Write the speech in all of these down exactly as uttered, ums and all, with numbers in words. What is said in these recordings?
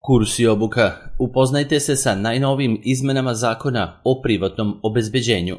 Kurs i obuka. Upoznajte se sa najnovijim izmenama zakona o privatnom obezbeđenju.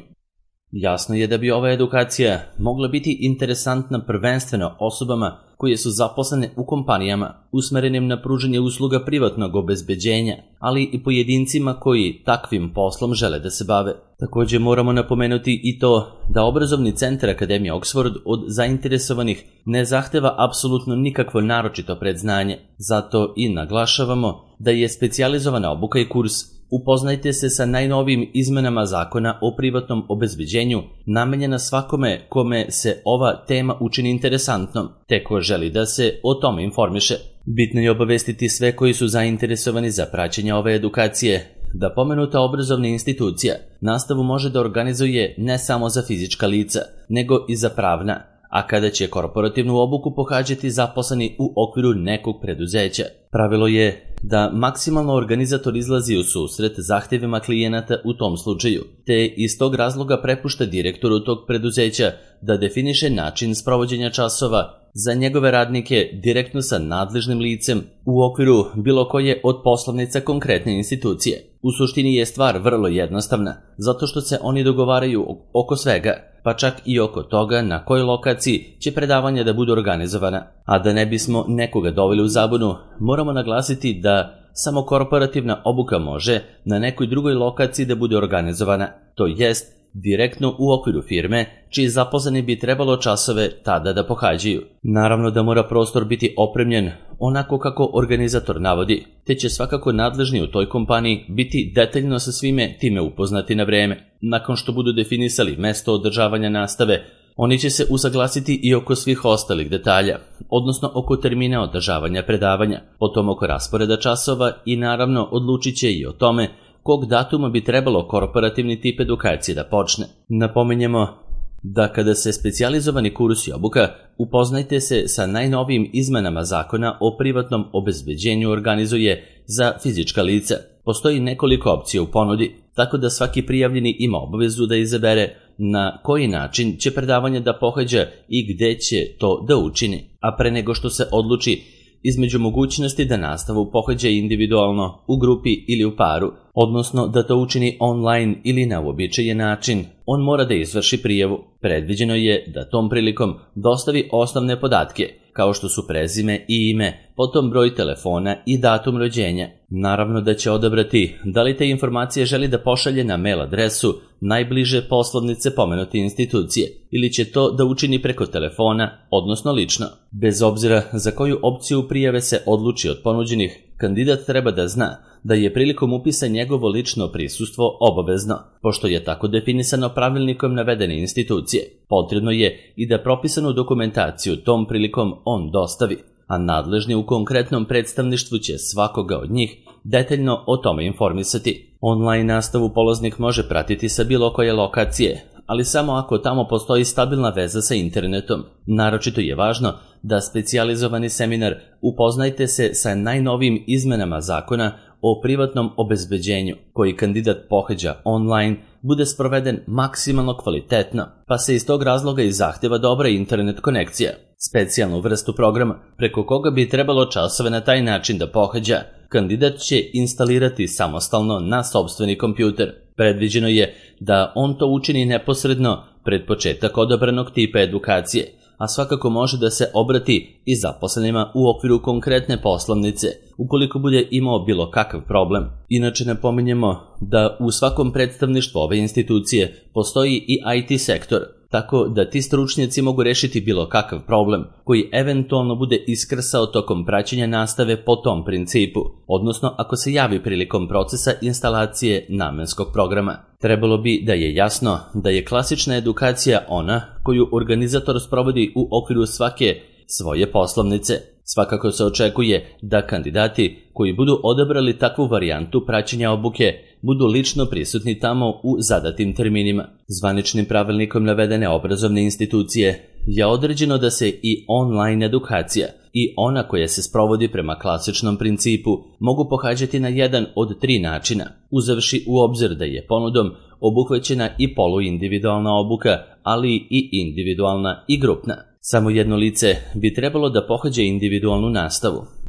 Jasno je da bi ova edukacija mogla biti interesantna prvenstveno osobama koje su zaposlene u kompanijama usmerenim na pružanje usluga privatnog obezbeđenja, ali i pojedincima koji takvim poslom žele da se bave. Također moramo napomenuti i to da obrazovni centar Akademije Oxford od zainteresovanih ne zahteva apsolutno nikakvo naročito predznanje. Zato i naglašavamo da je specijalizovana obuka i kurs Upoznajte se sa najnovijim izmenama zakona o privatnom obezbeđenju namenjena svakome kome se ova tema učini interesantnom, te ko želi da se o tome informiše. Bitno je obavestiti sve koji su zainteresovani za praćenje ove edukacije da pomenuta obrazovna institucija nastavu može da organizuje ne samo za fizička lica, nego i za pravna, a kada će korporativnu obuku pohađati zaposleni u okviru nekog preduzeća. Pravilo je da maksimalno organizator izlazi u susret zahtjevima klijenata u tom slučaju, te iz tog razloga prepušta direktoru tog preduzeća da definiše način sprovođenja časova za njegove radnike direktno sa nadležnim licem u okviru bilo koje od poslovnica konkretne institucije. U suštini je stvar vrlo jednostavna, zato što se oni dogovaraju oko svega, pa čak i oko toga na kojoj lokaciji će predavanja da budu organizovana. A da ne bismo nekoga doveli u zabunu, moramo naglasiti da samo korporativna obuka može na nekoj drugoj lokaciji da bude organizovana, to jest direktno u okviru firme, čiji zaposleni bi trebalo časove tada da pohađaju. Naravno da mora prostor biti opremljen onako kako organizator navodi, te će svakako nadležni u toj kompaniji biti detaljno sa svime time upoznati na vreme. Nakon što budu definisali mesto održavanja nastave, oni će se usaglasiti i oko svih ostalih detalja, odnosno oko termina održavanja predavanja, potom oko rasporeda časova i naravno odlučit će i o tome kog datuma bi trebalo korporativni tip edukacije da počne. Napominjemo da kada se specijalizovani kurs i obuka upoznajte se sa najnovijim izmenama zakona o privatnom obezbeđenju organizuje za fizička lica. Postoji nekoliko opcija u ponudi, tako da svaki prijavljeni ima obavezu da izabere na koji način će predavanje da pohađa i gde će to da učini. A pre nego što se odluči između mogućnosti da nastavu pohađa individualno, u grupi ili u paru, odnosno da to učini online ili na uobičajen način, on mora da izvrši prijavu. Predviđeno je da tom prilikom dostavi osnovne podatke, kao što su prezime i ime, potom broj telefona i datum rođenja. Naravno da će odabrati da li te informacije želi da pošalje na mail adresu najbliže poslovnice pomenute institucije ili će to da učini preko telefona, odnosno lično. Bez obzira za koju opciju prijave se odluči od ponuđenih, kandidat treba da zna da je prilikom upisa njegovo lično prisustvo obavezno, pošto je tako definisano pravilnikom navedene institucije. Potrebno je i da propisanu dokumentaciju tom prilikom on dostavi, a nadležni u konkretnom predstavništvu će svakoga od njih detaljno o tome informisati. Online nastavu polaznik može pratiti sa bilo koje lokacije, ali samo ako tamo postoji stabilna veza sa internetom. Naročito je važno da specijalizovani seminar Upoznajte se sa najnovijim izmenama zakona o privatnom obezbeđenju, koji kandidat pohađa online, bude sproveden maksimalno kvalitetno, pa se iz tog razloga i zahtjeva dobra internet konekcija. Specijalnu vrstu programa, preko koga bi trebalo časove na taj način da pohađa, kandidat će instalirati samostalno na sopstveni kompjuter. Predviđeno je da on to učini neposredno pred početak odabranog tipa edukacije, a svakako može da se obrati i zaposlenima u okviru konkretne poslovnice, ukoliko bude imao bilo kakav problem. Inače napominjemo da u svakom predstavništvu ove institucije postoji i I T sektor, tako da ti stručnjaci mogu rešiti bilo kakav problem koji eventualno bude iskrsao tokom praćenja nastave po tom principu, odnosno ako se javi prilikom procesa instalacije namenskog programa. Trebalo bi da je jasno da je klasična edukacija ona koju organizator sprovodi u okviru svake svoje poslovnice. Svakako se očekuje da kandidati koji budu odabrali takvu varijantu praćenja obuke budu lično prisutni tamo u zadatim terminima. Zvaničnim pravilnikom navedene obrazovne institucije je određeno da se i online edukacija i ona koja se sprovodi prema klasičnom principu mogu pohađati na jedan od tri načina, uzevši u obzir da je ponudom obuhvaćena i poluindividualna obuka, ali i individualna i grupna. Samo jedno lice bi trebalo da pohađa individualnu nastavu,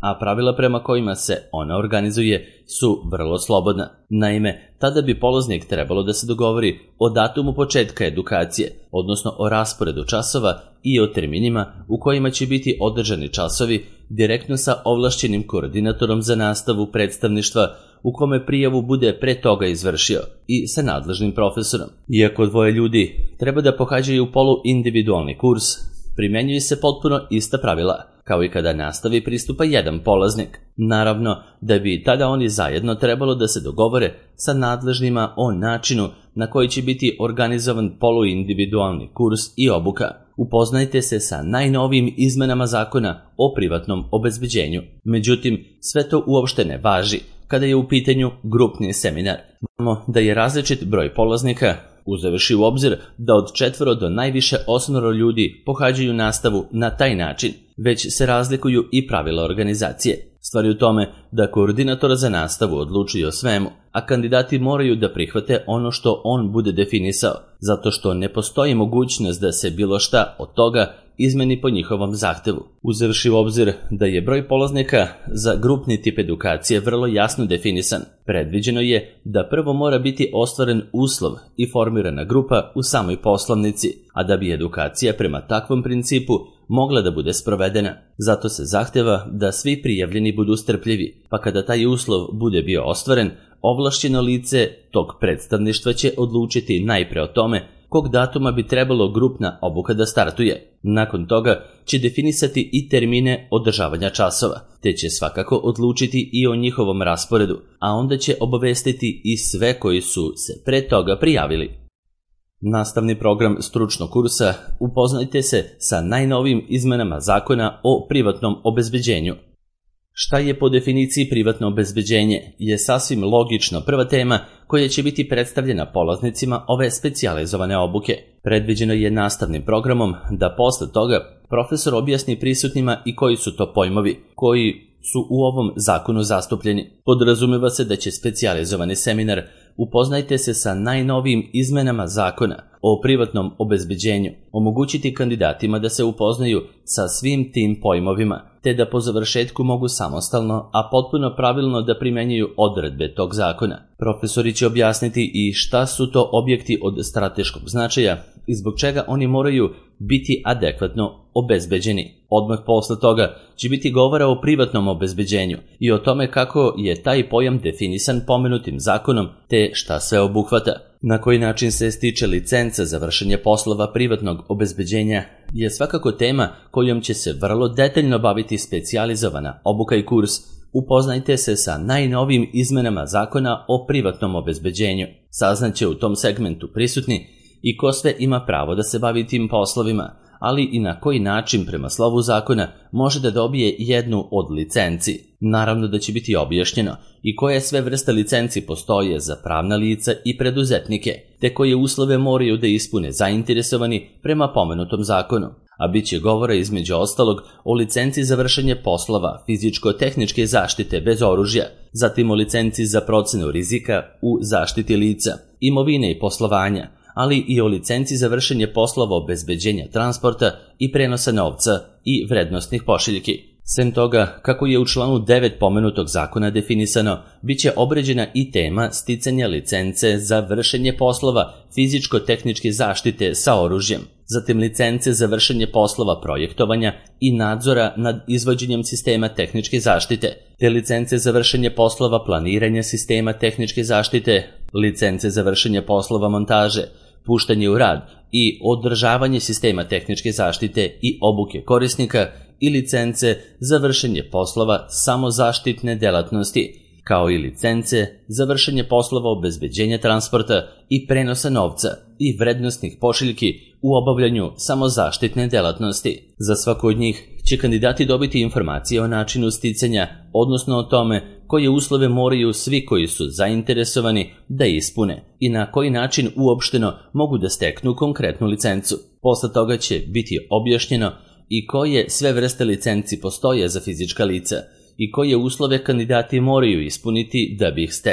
a pravila prema kojima se ona organizuje su vrlo slobodna. Naime, tada bi polaznik trebalo da se dogovori o datumu početka edukacije, odnosno o rasporedu časova i o terminima u kojima će biti održani časovi direktno sa ovlašćenim koordinatorom za nastavu predstavništva u kome prijavu bude pre toga izvršio i sa nadležnim profesorom. Iako dvoje ljudi treba da pohađaju poluindividualni kurs, primenjuju se potpuno ista pravila, kao i kada nastavi pristupa jedan polaznik. Naravno, da bi tada oni zajedno trebalo da se dogovore sa nadležnima o načinu na koji će biti organizovan poluindividualni kurs i obuka. Upoznajte se sa najnovijim izmenama zakona o privatnom obezbeđenju. Međutim, sve to uopšte ne važi kada je u pitanju grupni seminar. Znamo da je različit broj polaznika, uzevši u obzir da od četvoro do najviše osmoro ljudi pohađaju nastavu na taj način, već se razlikuju i pravila organizacije. Stvar je u tome da koordinator za nastavu odlučuje o svemu, a kandidati moraju da prihvate ono što on bude definisao, zato što ne postoji mogućnost da se bilo šta od toga izmeni po njihovom zahtevu. Uzevši u obzir da je broj polaznika za grupni tip edukacije vrlo jasno definisan, predviđeno je da prvo mora biti ostvaren uslov i formirana grupa u samoj poslovnici, a da bi edukacija prema takvom principu mogla da bude sprovedena. Zato se zahteva da svi prijavljeni budu strpljivi, pa kada taj uslov bude bio ostvaren, ovlašćeno lice tog predstavništva će odlučiti najpre o tome kog datuma bi trebalo grupna obuka da startuje. Nakon toga će definisati i termine održavanja časova, te će svakako odlučiti i o njihovom rasporedu, a onda će obavestiti i sve koji su se pre toga prijavili. Nastavni program stručnog kursa upoznajte se sa najnovijim izmenama zakona o privatnom obezbeđenju. Šta je po definiciji privatno obezbeđenje je sasvim logično prva tema koja će biti predstavljena polaznicima ove specijalizovane obuke. Predviđeno je nastavnim programom da posle toga profesor objasni prisutnima i koji su to pojmovi koji su u ovom zakonu zastupljeni. Podrazumeva se da će specijalizovani seminar upoznajte se sa najnovijim izmenama zakona o privatnom obezbeđenju omogućiti kandidatima da se upoznaju sa svim tim pojmovima, te da po završetku mogu samostalno, a potpuno pravilno da primenjuju odredbe tog zakona. Profesori će objasniti i šta su to objekti od strateškog značaja i zbog čega oni moraju biti adekvatno obezbeđeni. Odmah posle toga će biti govora o privatnom obezbeđenju i o tome kako je taj pojam definisan pomenutim zakonom, te šta sve obuhvata. Na koji način se stiče licenca za vršenje poslova privatnog obezbeđenja je svakako tema kojom će se vrlo detaljno baviti specijalizovana obuka i kurs. Upoznajte se sa najnovijim izmenama zakona o privatnom obezbeđenju. Saznaće u tom segmentu prisutni i ko sve ima pravo da se bavi tim poslovima, ali i na koji način prema slovu zakona može da dobije jednu od licenci. Naravno da će biti objašnjeno i koje sve vrste licenci postoje za pravna lica i preduzetnike, te koje uslove moraju da ispune zainteresovani prema pomenutom zakonu. A bit će govora između ostalog o licenci za vršenje poslova fizičko-tehničke zaštite bez oružja, zatim o licenci za procenu rizika u zaštiti lica, imovine i poslovanja, ali i o licenci za vršenje poslova obezbeđenja transporta i prenosa novca i vrednostnih pošiljki. Sem toga, kako je u članu devet pomenutog zakona definisano, bit će obrađena i tema sticanja licence za vršenje poslova fizičko-tehničke zaštite sa oružjem, zatim licence za vršenje poslova projektovanja i nadzora nad izvođenjem sistema tehničke zaštite, te licence za vršenje poslova planiranja sistema tehničke zaštite, licence za vršenje poslova montaže, puštanje u rad i održavanje sistema tehničke zaštite i obuke korisnika i licence za vršenje poslova samozaštitne delatnosti, kao i licence za vršenje poslova obezbeđenja transporta i prenosa novca i vrednostnih pošiljki u obavljanju samozaštitne delatnosti. Za svako od njih će kandidati dobiti informacije o načinu sticanja, odnosno o tome koje uslove moraju svi koji su zainteresovani da ispune i na koji način uopšteno mogu da steknu konkretnu licencu. Posle toga će biti objašnjeno i koje sve vrste licenci postoje za fizička lica i koje uslove kandidati moraju ispuniti da bi ih stekli.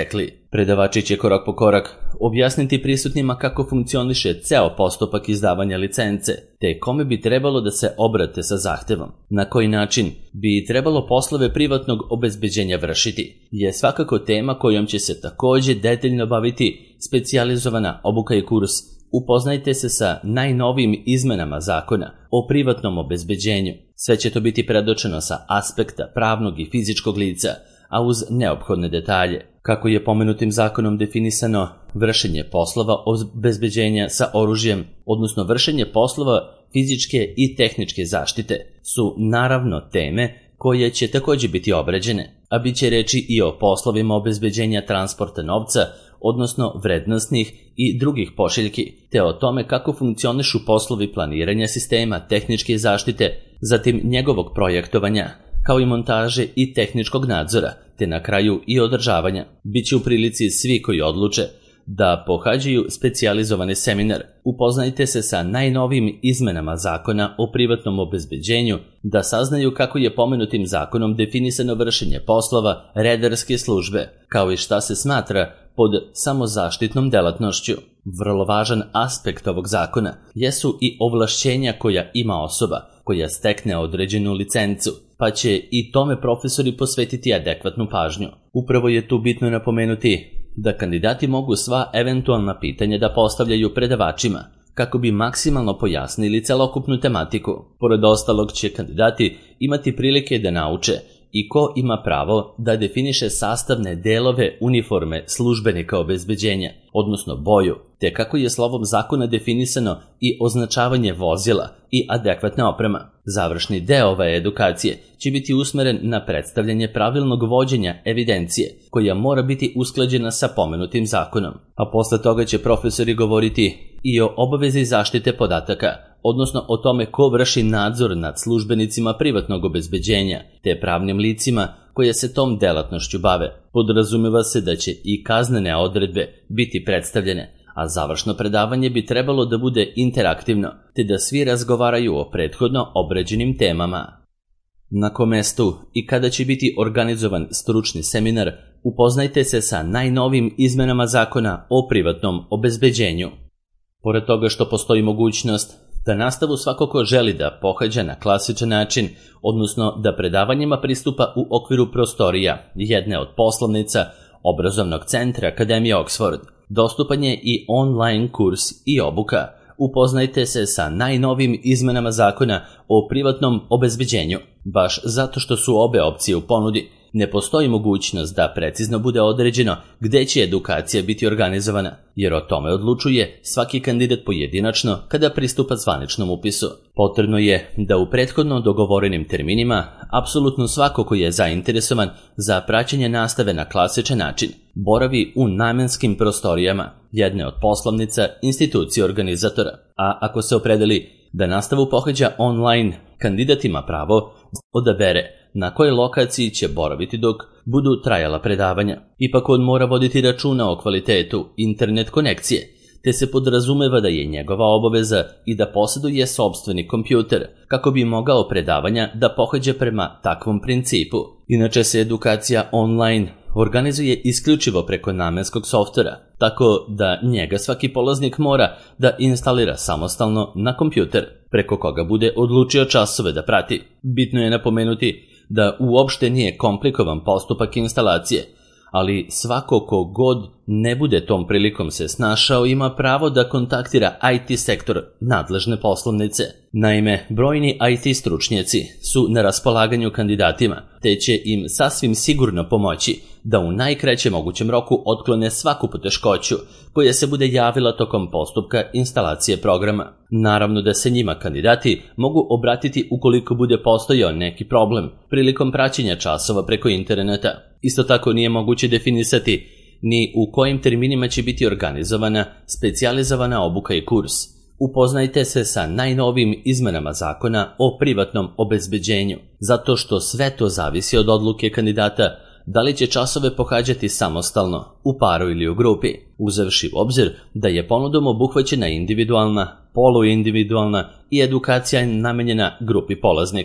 Predavači će korak po korak objasniti prisutnima kako funkcioniše ceo postupak izdavanja licence, te kome bi trebalo da se obrate sa zahtevom. Na koji način bi trebalo poslove privatnog obezbeđenja vršiti, je svakako tema kojom će se takođe detaljno baviti specijalizovana obuka i kurs. Upoznajte se sa najnovijim izmenama zakona o privatnom obezbeđenju. Sve će to biti predočeno sa aspekta pravnog i fizičkog lica, a uz neophodne detalje. Kako je pomenutim zakonom definisano vršenje poslova obezbeđenja sa oružjem, odnosno vršenje poslova fizičke i tehničke zaštite, su naravno teme koje će takođe biti obrađene, a bit će reči i o poslovima obezbeđenja transporta novca, odnosno vrednosnih i drugih pošiljki, te o tome kako funkcionišu poslovi planiranja sistema tehničke zaštite, zatim njegovog projektovanja, kao i montaže i tehničkog nadzora, te na kraju i održavanja. Biće u prilici svi koji odluče da pohađaju specijalizovani seminar. Upoznajte se sa najnovijim izmenama zakona o privatnom obezbeđenju, da saznaju kako je pomenutim zakonom definisano vršenje poslova redarske službe, kao i šta se smatra pod samozaštitnom delatnošću. Vrlo važan aspekt ovog zakona jesu i ovlašćenja koja ima osoba koja stekne određenu licencu, pa će i tome profesori posvetiti adekvatnu pažnju. Upravo je tu bitno napomenuti da kandidati mogu sva eventualna pitanja da postavljaju predavačima, kako bi maksimalno pojasnili celokupnu tematiku. Pored ostalog će kandidati imati prilike da nauče i ko ima pravo da definiše sastavne delove uniforme službenika obezbeđenja, odnosno boju, te kako je slovom zakona definisano i označavanje vozila i adekvatna oprema. Završni deo ove edukacije će biti usmeren na predstavljanje pravilnog vođenja evidencije, koja mora biti usklađena sa pomenutim zakonom. A posle toga će profesori govoriti i o obavezi zaštite podataka, odnosno o tome ko vrši nadzor nad službenicima privatnog obezbeđenja, te pravnim licima koje se tom delatnošću bave. Podrazumeva se da će i kaznene odredbe biti predstavljene, a završno predavanje bi trebalo da bude interaktivno, te da svi razgovaraju o prethodno obrađenim temama. Na kom mestu i kada će biti organizovan stručni seminar, upoznajte se sa najnovijim izmenama zakona o privatnom obezbeđenju. Pored toga što postoji mogućnost da nastavu svako ko želi da pohađa na klasičan način, odnosno da predavanjima pristupa u okviru prostorija jedne od poslovnica obrazovnog centra Akademije Oxford, dostupan je i online kurs i obuka. Upoznajte se sa najnovijim izmenama zakona o privatnom obezbeđenju. Baš zato što su obe opcije u ponudi, ne postoji mogućnost da precizno bude određeno gde će edukacija biti organizovana, jer o tome odlučuje svaki kandidat pojedinačno kada pristupa zvaničnom upisu. Potrebno je da u prethodno dogovorenim terminima apsolutno svako ko je zainteresovan za praćenje nastave na klasičan način boravi u namenskim prostorijama jedne od poslovnica institucije organizatora, a ako se opredeli da nastavu pohađa online, kandidat ima pravo da odabere na kojoj lokaciji će boraviti dok budu trajala predavanja. Ipak on mora voditi računa o kvalitetu internet konekcije, te se podrazumeva da je njegova obaveza i da posjeduje sopstveni kompjuter, kako bi mogao predavanja da pohađa prema takvom principu. Inače se edukacija online organizuje isključivo preko namenskog softvera, tako da njega svaki polaznik mora da instalira samostalno na kompjuter, preko koga bude odlučio časove da prati. Bitno je napomenuti da uopšte nije komplikovan postupak instalacije, ali svako ko god ne bude tom prilikom se snašao ima pravo da kontaktira I T sektor nadležne poslovnice. Naime, brojni I T stručnjaci su na raspolaganju kandidatima, te će im sasvim sigurno pomoći da u najkraćem mogućem roku otklone svaku poteškoću koja se bude javila tokom postupka instalacije programa. Naravno da se njima kandidati mogu obratiti ukoliko bude postojao neki problem prilikom praćenja časova preko interneta. Isto tako nije moguće definisati ni u kojim terminima će biti organizovana specijalizovana obuka i kurs. Upoznajte se sa najnovijim izmenama zakona o privatnom obezbeđenju, zato što sve to zavisi od odluke kandidata da li će časove pohađati samostalno, u paru ili u grupi, uzevši u obzir da je ponudom obuhvaćena individualna, poluindividualna i edukacija namenjena grupi polaznika.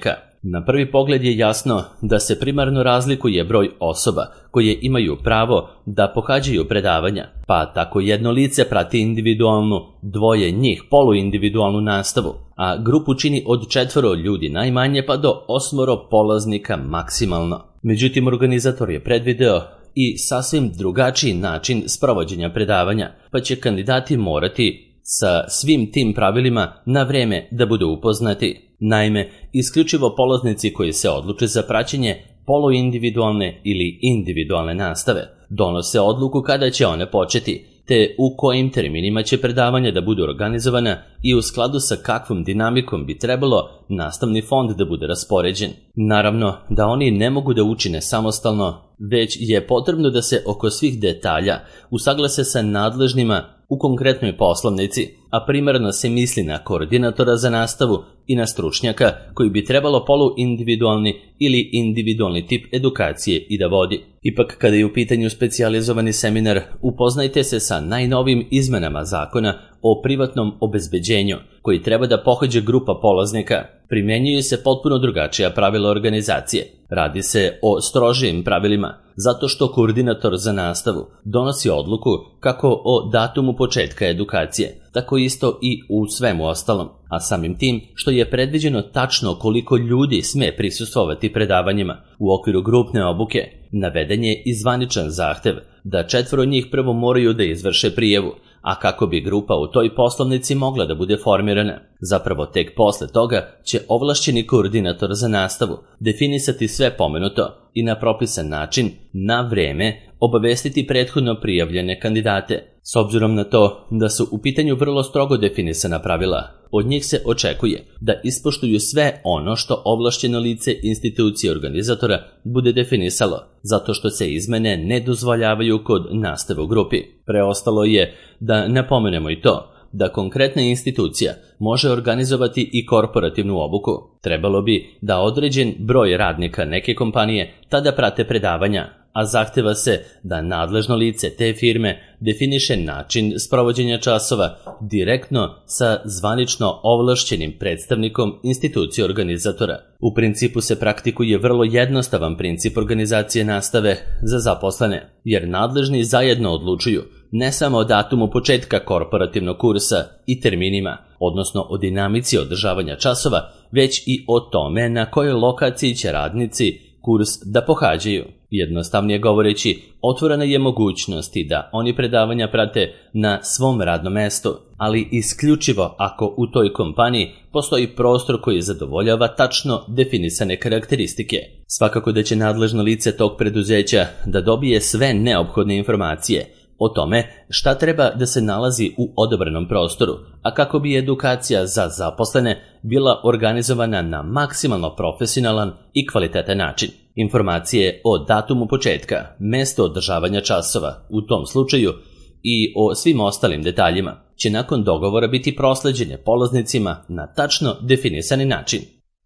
Na prvi pogled je jasno da se primarno razlikuje broj osoba koje imaju pravo da pohađaju predavanja, pa tako jedno lice prati individualnu, dvoje njih poluindividualnu nastavu, a grupu čini od četvoro ljudi najmanje pa do osmoro polaznika maksimalno. Međutim, organizator je predvideo i sasvim drugačiji način sprovođenja predavanja, pa će kandidati morati sa svim tim pravilima na vreme da budu upoznati. Naime, isključivo polaznici koji se odluče za praćenje poluindividualne ili individualne nastave donose odluku kada će one početi, te u kojim terminima će predavanja da budu organizovana i u skladu sa kakvom dinamikom bi trebalo nastavni fond da bude raspoređen. Naravno da oni ne mogu da učine samostalno, već je potrebno da se oko svih detalja usaglase sa nadležnima u konkretnoj poslovnici, a primarno se misli na koordinatora za nastavu i na stručnjaka koji bi trebalo poluindividualni ili individualni tip edukacije i da vodi. Ipak, kada je u pitanju specijalizovani seminar, upoznajte se sa najnovim izmenama zakona o privatnom obezbeđenju, koji treba da pohađa grupa polaznika. Primenjuju se potpuno drugačija pravila organizacije. Radi se o strožijim pravilima, zato što koordinator za nastavu donosi odluku kako o datumu početka edukacije, tako isto i u svemu ostalom, a samim tim što je predviđeno tačno koliko ljudi sme prisustvovati predavanjima u okviru grupne obuke, naveden je i zvaničan zahtev da četvoro njih prvo moraju da izvrše prijavu, a kako bi grupa u toj poslovnici mogla da bude formirana. Zapravo tek posle toga će ovlašćeni koordinator za nastavu definisati sve pomenuto i na propisan način, na vreme, obavestiti prethodno prijavljene kandidate. S obzirom na to da su u pitanju vrlo strogo definisana pravila, od njih se očekuje da ispoštuju sve ono što ovlašćeno lice institucije organizatora bude definisalo, zato što se izmene ne dozvoljavaju kod nastave u grupi. Preostalo je da napomenemo i to da konkretna institucija može organizovati i korporativnu obuku. Trebalo bi da određen broj radnika neke kompanije tada prate predavanja, a zahteva se da nadležno lice te firme definiše način sprovođenja časova direktno sa zvanično ovlašćenim predstavnikom institucije organizatora. U principu se praktikuje vrlo jednostavan princip organizacije nastave za zaposlene, jer nadležni zajedno odlučuju ne samo o datumu početka korporativnog kursa i terminima, odnosno o dinamici održavanja časova, već i o tome na kojoj lokaciji će radnici kurs da pohađaju. Jednostavnije govoreći, otvorena je mogućnost da oni predavanja prate na svom radnom mestu, ali isključivo ako u toj kompaniji postoji prostor koji zadovoljava tačno definisane karakteristike. Svakako da će nadležno lice tog preduzeća da dobije sve neophodne informacije o tome šta treba da se nalazi u odabranom prostoru, a kako bi edukacija za zaposlene bila organizovana na maksimalno profesionalan i kvalitetan način. Informacije o datumu početka, mesto održavanja časova u tom slučaju i o svim ostalim detaljima će nakon dogovora biti prosleđene polaznicima na tačno definisani način.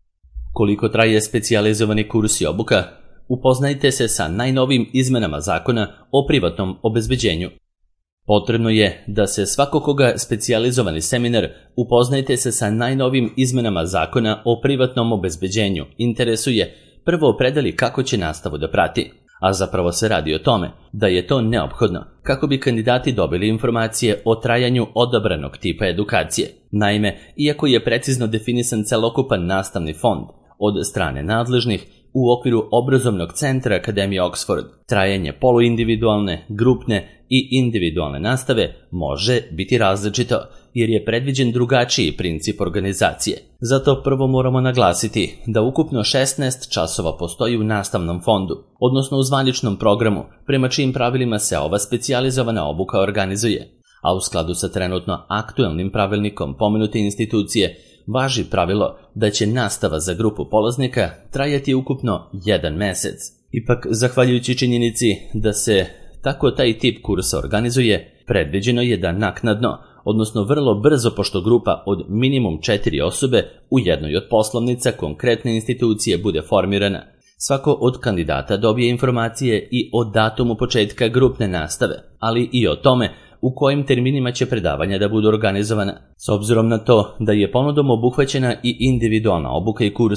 Koliko traje specijalizovani kurs i obuka? Upoznajte se sa najnovim izmenama zakona o privatnom obezbeđenju. Potrebno je da se svako koga specijalizovani seminar upoznajte se sa najnovim izmenama zakona o privatnom obezbeđenju interesuje, prvo opredeli kako će nastavu da prati, a zapravo se radi o tome da je to neophodno kako bi kandidati dobili informacije o trajanju odabranog tipa edukacije. Naime, iako je precizno definisan celokupan nastavni fond od strane nadležnih u okviru obrazovnog centra Akademije Oxford, trajanje poluindividualne, grupne i individualne nastave može biti različito, jer je predviđen drugačiji princip organizacije. Zato prvo moramo naglasiti da ukupno šesnaest časova postoji u nastavnom fondu, odnosno u zvaničnom programu, prema čijim pravilima se ova specijalizovana obuka organizuje, a u skladu sa trenutno aktuelnim pravilnikom pomenute institucije važi pravilo da će nastava za grupu polaznika trajati ukupno jedan mesec. Ipak, zahvaljujući činjenici da se tako taj tip kursa organizuje, predviđeno je da naknadno, odnosno vrlo brzo, pošto grupa od minimum četiri osobe u jednoj od poslovnica konkretne institucije bude formirana, svako od kandidata dobije informacije i o datumu početka grupne nastave, ali i o tome u kojim terminima će predavanja da budu organizovana. S obzirom na to da je ponudom obuhvaćena i individualna obuka i kurs,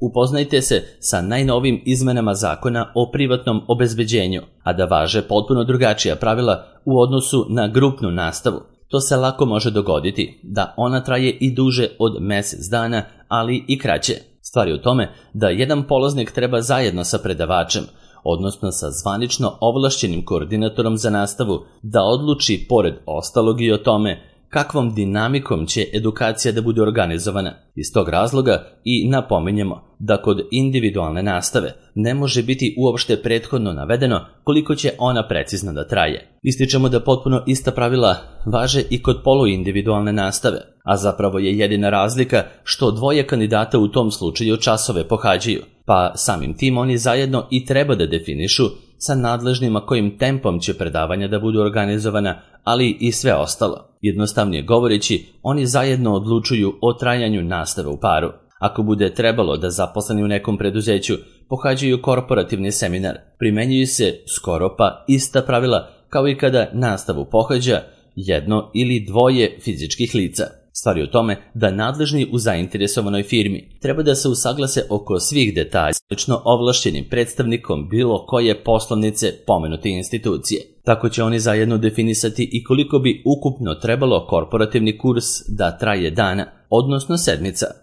upoznajte se sa najnovim izmenama zakona o privatnom obezbeđenju, a da važe potpuno drugačija pravila u odnosu na grupnu nastavu. To se lako može dogoditi, da ona traje i duže od mjesec dana, ali i kraće. Stvar je u tome da jedan polaznik treba zajedno sa predavačem, odnosno sa zvanično ovlašćenim koordinatorom za nastavu, da odluči pored ostalog i o tome kakvom dinamikom će edukacija da bude organizovana. Iz tog razloga i napominjemo da kod individualne nastave ne može biti uopšte prethodno navedeno koliko će ona precizno da traje. Ističemo da potpuno ista pravila važe i kod poluindividualne nastave, a zapravo je jedina razlika što dvoje kandidata u tom slučaju časove pohađaju, pa samim tim oni zajedno i treba da definišu sa nadležnima kojim tempom će predavanja da budu organizovana, ali i sve ostalo. Jednostavnije govoreći, oni zajedno odlučuju o trajanju nastave u paru. Ako bude trebalo da zaposleni u nekom preduzeću pohađaju korporativni seminar, primenjuju se skoro pa ista pravila kao i kada nastavu pohađa jedno ili dvoje fizičkih lica. Stvar je u tome da nadležni u zainteresovanoj firmi treba da se usaglase oko svih detalja, lično ovlašćenim predstavnikom bilo koje poslovnice pomenute institucije. Tako će oni zajedno definisati i koliko bi ukupno trebalo korporativni kurs da traje dana, odnosno sedmica.